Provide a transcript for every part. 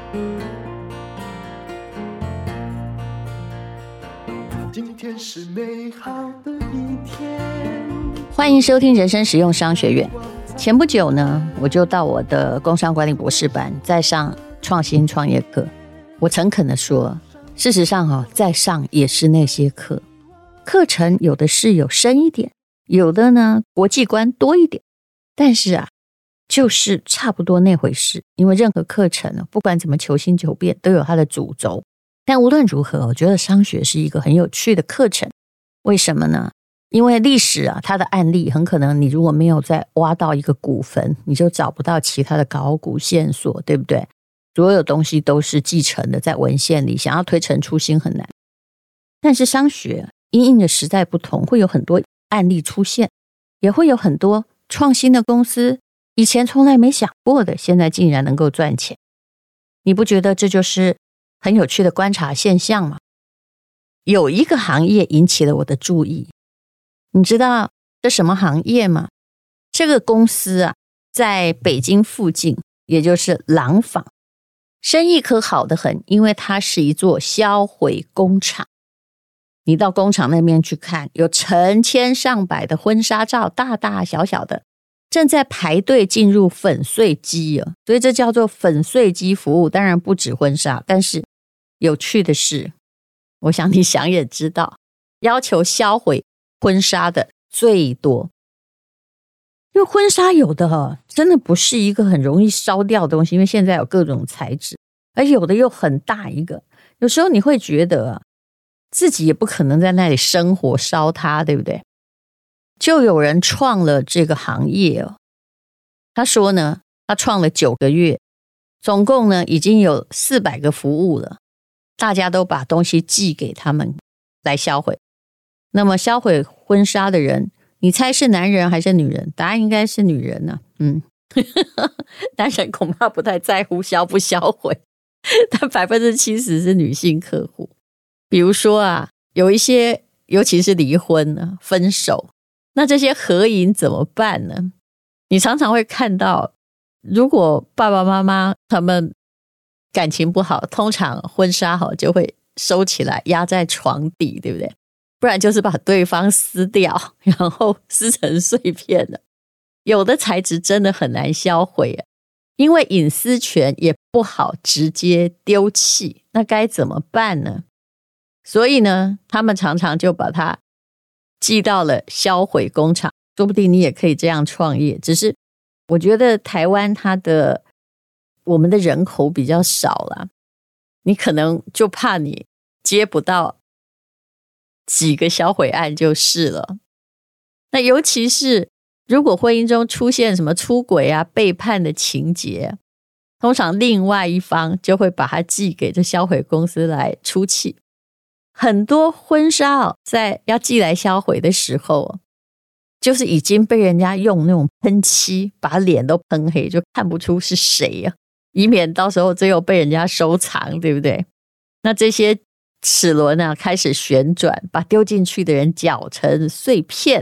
今天是美好的一天。 欢迎收听人生实用商学院。前不久呢，我就到我的工商管理博士班，在上创新创业课。我诚恳的说，事实上在上也是那些课程有的是有深一点，有的呢国际观多一点，但是就是差不多那回事。因为任何课程不管怎么求新求变，都有它的主轴。但无论如何，我觉得商学是一个很有趣的课程。为什么呢？因为历史它的案例很可能你如果没有再挖到一个古坟，你就找不到其他的考古线索，对不对？所有东西都是继承的，在文献里想要推陈出新很难。但是商学因应的时代不同，会有很多案例出现，也会有很多创新的公司，以前从来没想过的，现在竟然能够赚钱。你不觉得这就是很有趣的观察现象吗？有一个行业引起了我的注意，你知道这什么行业吗？这个公司在北京附近，也就是廊坊，生意可好得很，因为它是一座销毁工厂。你到工厂那边去看，有成千上百的婚纱照，大大小小的，正在排队进入粉碎机所以这叫做粉碎机服务。当然不止婚纱，但是有趣的是，我想你想也知道，要求销毁婚纱的最多。因为婚纱有的真的不是一个很容易烧掉的东西，因为现在有各种材质，而有的又很大一个，有时候你会觉得自己也不可能在那里生火烧它，对不对？就有人创了这个行业他说呢，他创了9个月，总共呢已经有400个服务了，大家都把东西寄给他们来销毁。那么销毁婚纱的人，你猜是男人还是女人？答案应该是女人呢。男人恐怕不太在乎销不销毁，但70%是女性客户。比如说有一些尤其是离婚分手，那这些合影怎么办呢？你常常会看到，如果爸爸妈妈他们感情不好，通常婚纱就会收起来压在床底，对不对？不然就是把对方撕掉，然后撕成碎片了。有的材质真的很难销毁因为隐私权也不好直接丢弃，那该怎么办呢？所以呢，他们常常就把它寄到了销毁工厂。说不定你也可以这样创业，只是我觉得台湾我们的人口比较少啦，你可能就怕你接不到几个销毁案就是了。那尤其是如果婚姻中出现什么出轨背叛的情节，通常另外一方就会把它寄给这销毁公司来出气。很多婚纱在要寄来销毁的时候，就是已经被人家用那种喷漆把脸都喷黑，就看不出是谁以免到时候最后被人家收藏，对不对？那这些齿轮开始旋转，把丢进去的人搅成碎片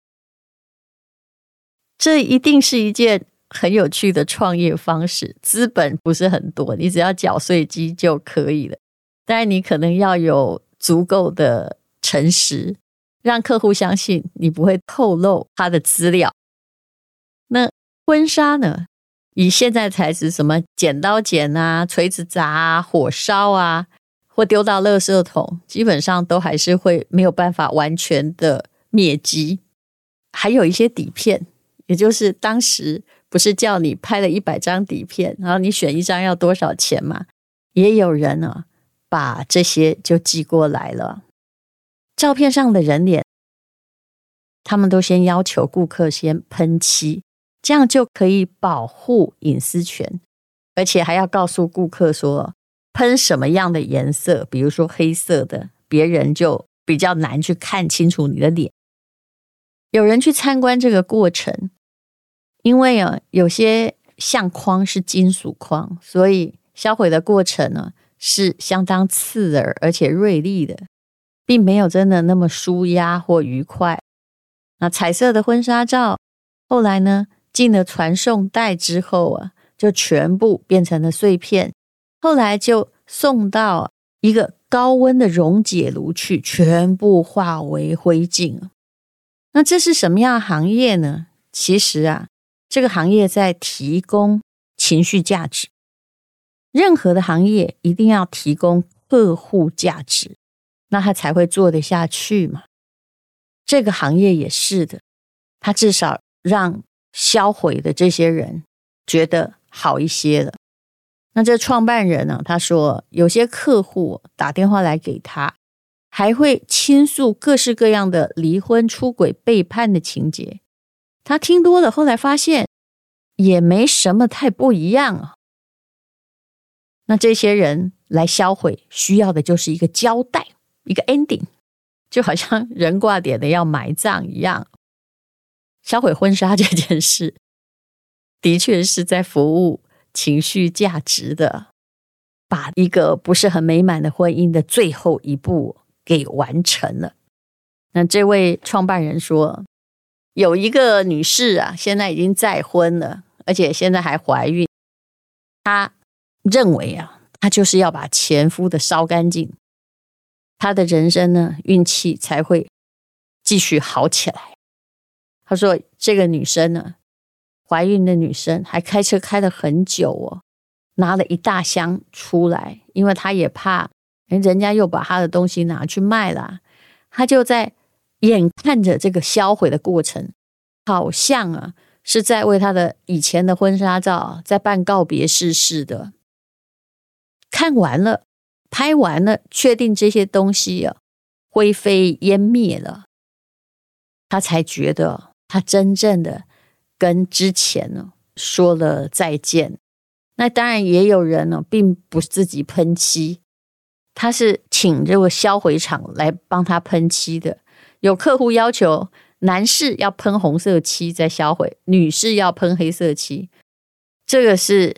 这一定是一件很有趣的创业方式。资本不是很多，你只要搅碎机就可以了。当然你可能要有足够的诚实，让客户相信你不会透露他的资料。那婚纱呢，以现在材质，什么剪刀剪锤子砸火烧或丢到垃圾桶，基本上都还是会没有办法完全的灭迹。还有一些底片，也就是当时不是叫你拍了100张底片，然后你选一张要多少钱嘛？也有人把这些就寄过来了。照片上的人脸，他们都先要求顾客先喷漆，这样就可以保护隐私权，而且还要告诉顾客说喷什么样的颜色，比如说黑色的，别人就比较难去看清楚你的脸。有人去参观这个过程，因为有些相框是金属框，所以销毁的过程是相当刺耳而且锐利的，并没有真的那么舒压或愉快。那彩色的婚纱照后来呢，进了传送带之后就全部变成了碎片， 后来就送到一个高温的溶解炉去，全部化为灰烬。那这是什么样的行业呢？其实啊，这个行业在提供情绪价值。任何的行业一定要提供客户价值，那他才会做得下去嘛。这个行业也是的，他至少让销毁的这些人觉得好一些了。那这创办人呢，他说有些客户打电话来给他，还会倾诉各式各样的离婚、出轨、背叛的情节。他听多了，后来发现也没什么太不一样啊。那这些人来销毁，需要的就是一个交代，一个 ending， 就好像人挂点的要埋葬一样。销毁婚纱这件事，的确是在服务情绪价值的，把一个不是很美满的婚姻的最后一步给完成了。那这位创办人说，有一个女士啊，现在已经再婚了，而且现在还怀孕。她认为啊，她就是要把前夫的烧干净，她的人生呢，运气才会继续好起来。她说这个女生呢，怀孕的女生还开车开了很久哦，拿了一大箱出来，因为她也怕人家又把她的东西拿去卖了。她就在眼看着这个销毁的过程，好像啊是在为她的以前的婚纱照在办告别式似的。看完了，拍完了，确定这些东西啊灰飞烟灭了，她才觉得她真正的跟之前呢说了再见。那当然也有人呢，并不是自己喷漆，他是请这个销毁厂来帮他喷漆的。有客户要求男士要喷红色漆再销毁，女士要喷黑色漆，这个是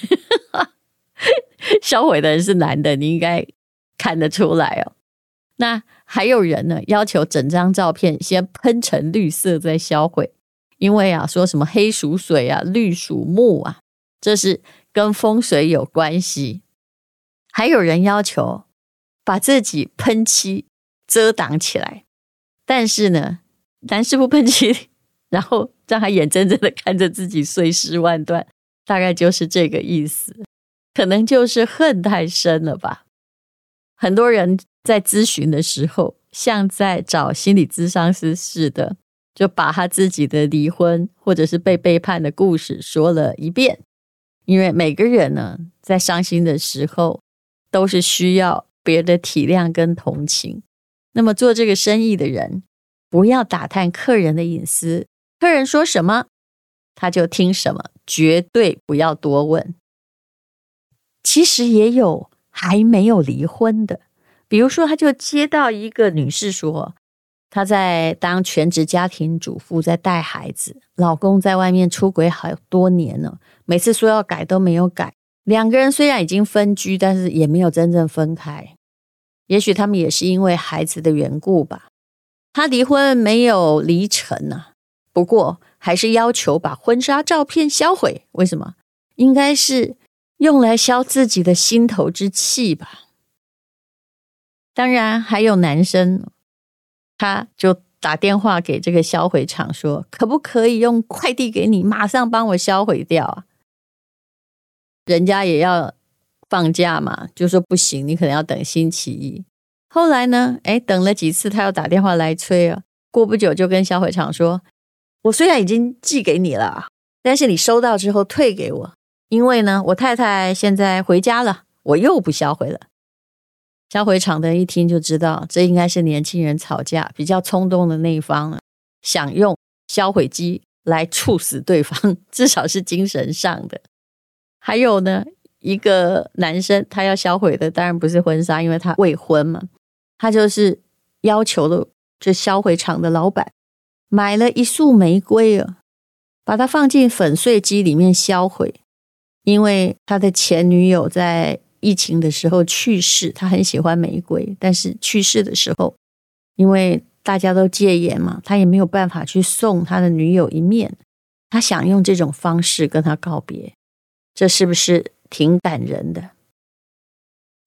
销毁的人是男的，你应该看得出来哦。那还有人呢，要求整张照片先喷成绿色再销毁，因为啊，说什么黑属水啊，绿属木啊，这是跟风水有关系。还有人要求把自己喷漆遮挡起来，但是呢，男师傅喷漆，然后让他眼睁睁的看着自己碎尸万段，大概就是这个意思。可能就是恨太深了吧。很多人在咨询的时候，像在找心理咨商师似的，就把他自己的离婚或者是被背叛的故事说了一遍。因为每个人呢，在伤心的时候都是需要别人的体谅跟同情。那么做这个生意的人，不要打探客人的隐私，客人说什么他就听什么，绝对不要多问。其实也有还没有离婚的，比如说他就接到一个女士说，她在当全职家庭主妇，在带孩子，老公在外面出轨好多年了，每次说要改都没有改，两个人虽然已经分居，但是也没有真正分开。也许他们也是因为孩子的缘故吧。他离婚没有离成啊，不过还是要求把婚纱照片销毁。为什么？应该是用来消自己的心头之气吧。当然还有男生，他就打电话给这个销毁厂说，可不可以用快递给你，马上帮我销毁掉啊？人家也要放假嘛，就说不行，你可能要等星期一。后来呢，等了几次，他又打电话来催啊，过不久就跟销毁厂说，我虽然已经寄给你了，但是你收到之后退给我，因为呢，我太太现在回家了，我又不销毁了。销毁厂的人一听就知道，这应该是年轻人吵架比较冲动的那一方想用销毁机来处死对方，至少是精神上的。还有呢，一个男生他要销毁的当然不是婚纱，因为他未婚嘛，他就是要求了这销毁厂的老板买了一束玫瑰啊，把它放进粉碎机里面销毁。因为他的前女友在疫情的时候去世，他很喜欢玫瑰，但是去世的时候因为大家都戒严嘛，他也没有办法去送他的女友一面，他想用这种方式跟他告别。这是不是挺感人的？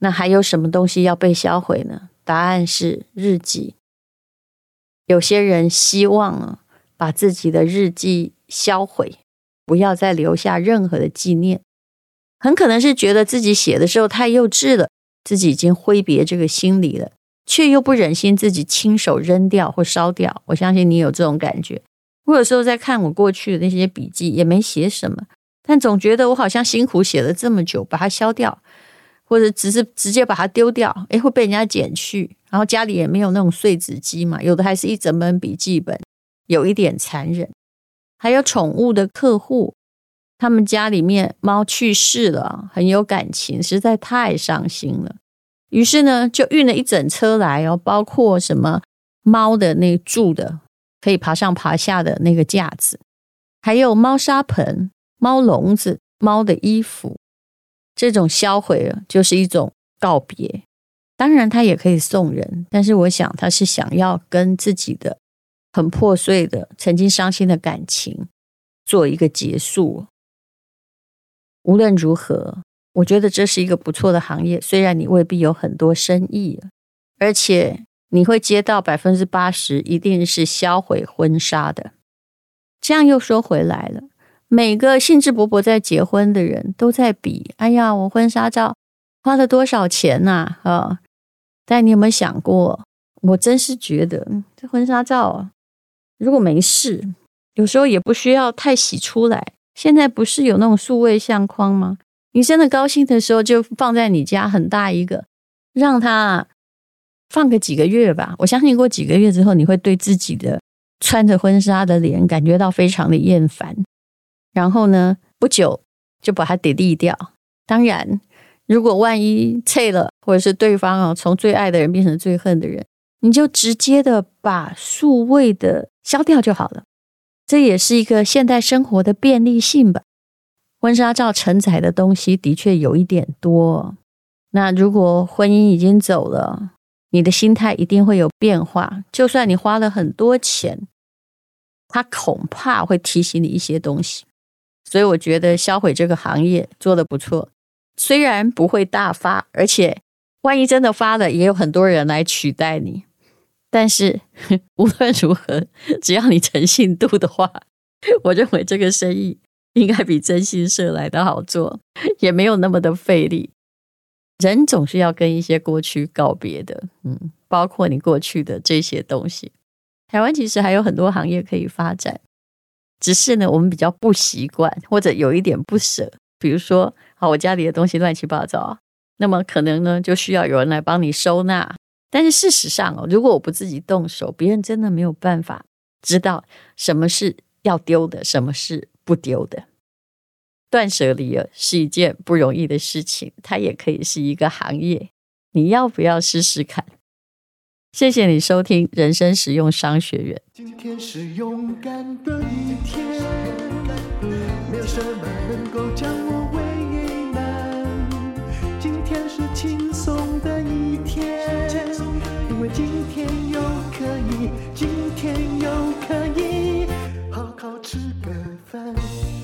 那还有什么东西要被销毁呢？答案是日记。有些人希望把自己的日记销毁，不要再留下任何的纪念，很可能是觉得自己写的时候太幼稚了，自己已经挥别这个心理了，却又不忍心自己亲手扔掉或烧掉。我相信你有这种感觉。我有时候在看我过去的那些笔记，也没写什么，但总觉得我好像辛苦写了这么久，把它消掉，或者只是直接把它丢掉，会被人家捡去。然后家里也没有那种碎纸机嘛，有的还是一整本笔记本，有一点残忍。还有宠物的客户，他们家里面猫去世了，很有感情，实在太伤心了。于是呢，就运了一整车来包括什么猫的那住的可以爬上爬下的那个架子，还有猫砂盆、猫笼子、猫的衣服。这种销毁了就是一种告别。当然他也可以送人，但是我想他是想要跟自己的很破碎的曾经伤心的感情做一个结束。无论如何，我觉得这是一个不错的行业，虽然你未必有很多生意，而且你会接到 80% 一定是销毁婚纱的。这样又说回来了，每个兴致勃勃在结婚的人都在比，哎呀，我婚纱照花了多少钱啊？但你有没有想过，我真是觉得这婚纱照如果没事，有时候也不需要太洗出来。现在不是有那种数位相框吗？你真的高兴的时候就放在你家很大一个，让它放个几个月吧。我相信过几个月之后，你会对自己的穿着婚纱的脸感觉到非常的厌烦，然后呢，不久就把它delete掉。当然如果万一脆了，或者是对方从最爱的人变成最恨的人，你就直接的把数位的消掉就好了。这也是一个现代生活的便利性吧。婚纱照承载的东西的确有一点多，那如果婚姻已经走了，你的心态一定会有变化。就算你花了很多钱，它恐怕会提醒你一些东西。所以我觉得销毁这个行业做得不错，虽然不会大发，而且万一真的发了，也有很多人来取代你。但是无论如何，只要你诚信度的话，我认为这个生意应该比征信社来的好做，也没有那么的费力。人总是要跟一些过去告别的，包括你过去的这些东西。台湾其实还有很多行业可以发展，只是呢，我们比较不习惯，或者有一点不舍。比如说，我家里的东西乱七八糟，那么可能呢，就需要有人来帮你收纳。但是事实上如果我不自己动手，别人真的没有办法知道什么是要丢的，什么是不丢的。断舍离是一件不容易的事情，它也可以是一个行业，你要不要试试看？谢谢你收听人生实用商学院。 今天是勇敢的一天，没有什么能够将我为难。今天是轻松的一天，因为今天又可以，今天又可以好好吃个饭，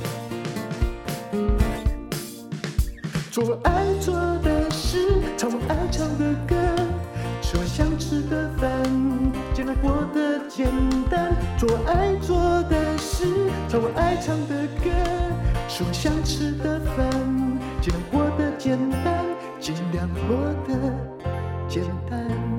做我爱做的事，唱我爱唱的歌，吃我想吃的饭，尽量过得简单。做我爱做的事，唱我爱唱的歌，吃我想吃的饭，尽量过得简单，尽量过得简单。